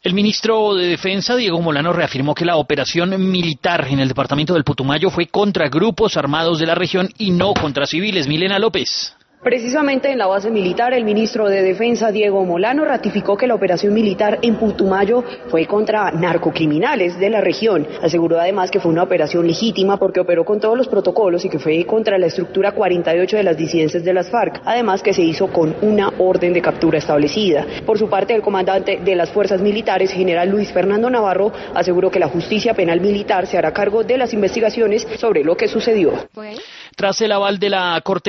El ministro de Defensa, Diego Molano, reafirmó que la operación militar en el departamento del Putumayo fue contra grupos armados de la región y no contra civiles. Milena López. Precisamente en la base militar, el ministro de Defensa, Diego Molano, ratificó que la operación militar en Putumayo fue contra narcocriminales de la región. Aseguró además que fue una operación legítima porque operó con todos los protocolos y que fue contra la estructura 48 de las disidencias de las FARC. Además que se hizo con una orden de captura establecida. Por su parte, el comandante de las fuerzas militares, general Luis Fernando Navarro, aseguró que la justicia penal militar se hará cargo de las investigaciones sobre lo que sucedió. Tras el aval de la Corte